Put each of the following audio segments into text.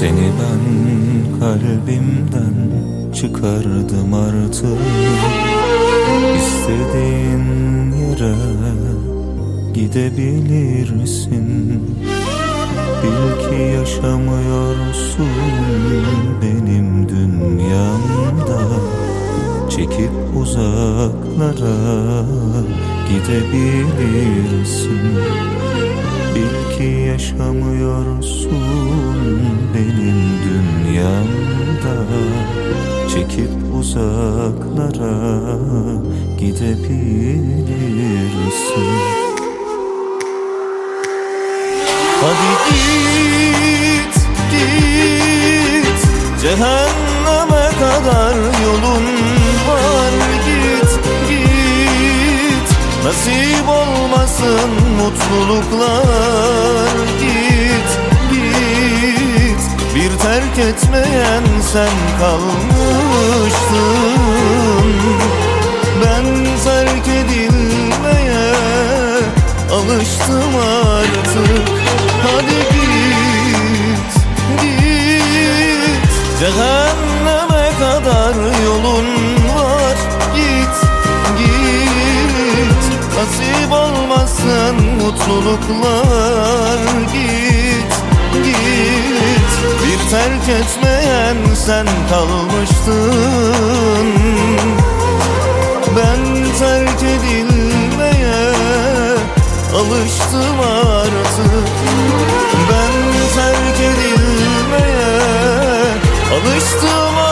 Seni ben kalbimden çıkardım artık. İstediğin yere gidebilirsin. Bil ki yaşamıyorsun benim dünyamda. Çekip uzaklara gidebilirsin. Bil ki yaşamıyorsun benim dünyamda. Çekip uzaklara gidebilirsin. Hadi git, git, cehenneme kadar yolun var. Git, git, nasip olmasın mutluluklar. Git, git, bir terk etmeyen sen kalmıştın. Ben terk edilmeye alıştım artık. Hadi git, git, cehenneme kadar yolun var. Git, git, nasip olmasın mutluluklar. Git, git, bir terk etmeyen sen kalmıştın. Ben terk edilmeye alıştım artık. Ben terk edilmeye alıştım artık.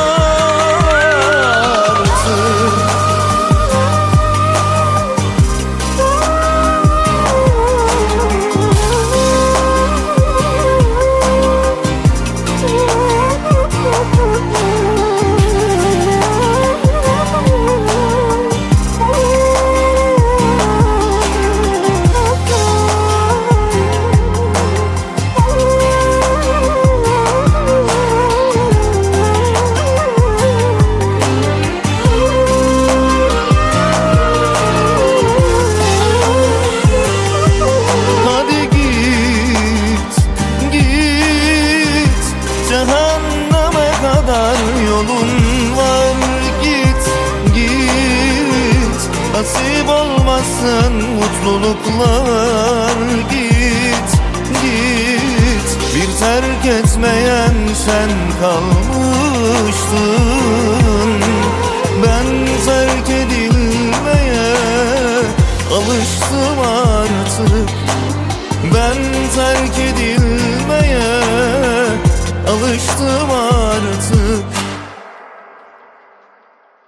Cehenneme kadar yolun var. Git, git, nasip olmasın mutluluklar. Git, git, bir terk etmeyen sen kalmıştın. Ben terk edilmeye alıştım artık. Ben terk edilmeye alıştım